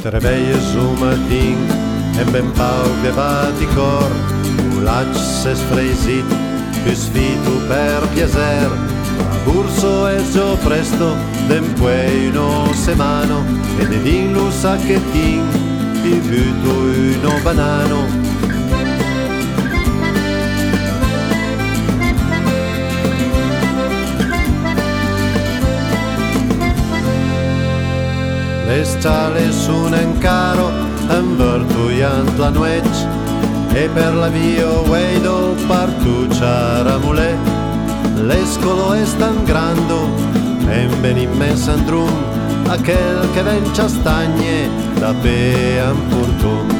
Te réveilles au matin e ben pau que va di cor, un lac s'es freisit, pius fitu per piacer, a burso e già presto, dempuei no semano, e de din lo sacchettin, ti butto uno banano. Le scale sono in caro, invertuiant la nuec, e per la via vedo partucciare mulet. L'escolo è tan grando, e ben immenso andrum, aquel che ven castagne da pe ampurtum.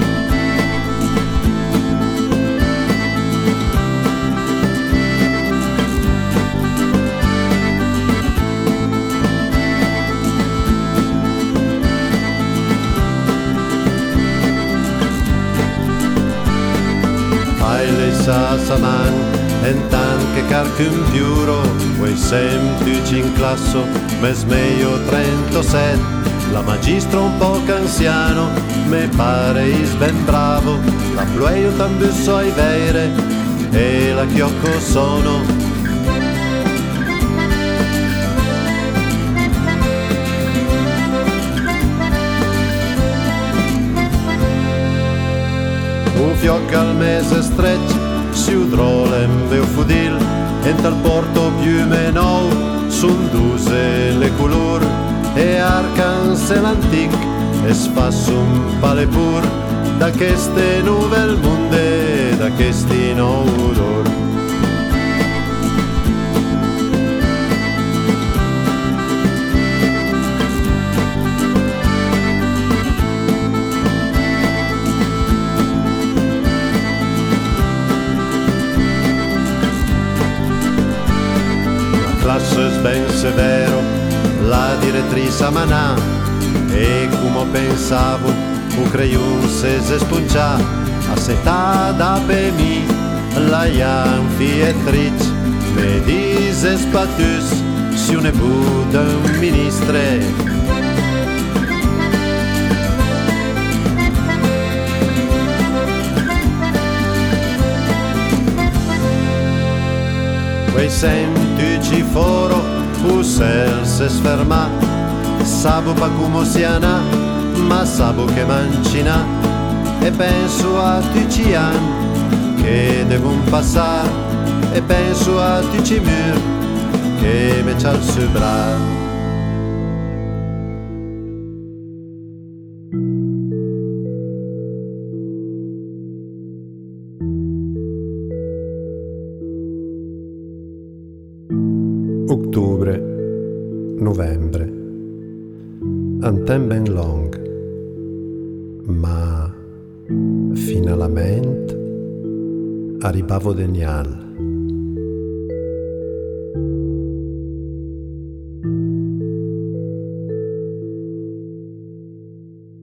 Sa man, en tant che carcun piuro, quei semplici in classo, mes meglio 37, la magistra un po' anziano, me pare is ben bravo, la plueio tambusso ai veire, e la chiocco sono. Un fiocco al mese stretch, si udrolem veu fudil, ent al porto piume nou, sun duse le color, e arcanse l'antic, es fa un pale pur, da queste nuvel munde, da questi nou odor. Classes ben severo, la direttrice a manà, e come pensavo, un creiun se spuncia, a setà da pe mi, la ian fietric, me dise spatus, si une buda un ministre. Quei semplici foro, usel se sferma, sabo pa come siana, ma sabo che mancina, e penso a tutti anni che devono passare, e penso a tutti mur che me c'ha il subra. Ottobre, novembre, un tempo ben long, ma finalmente arrivavo de Nial.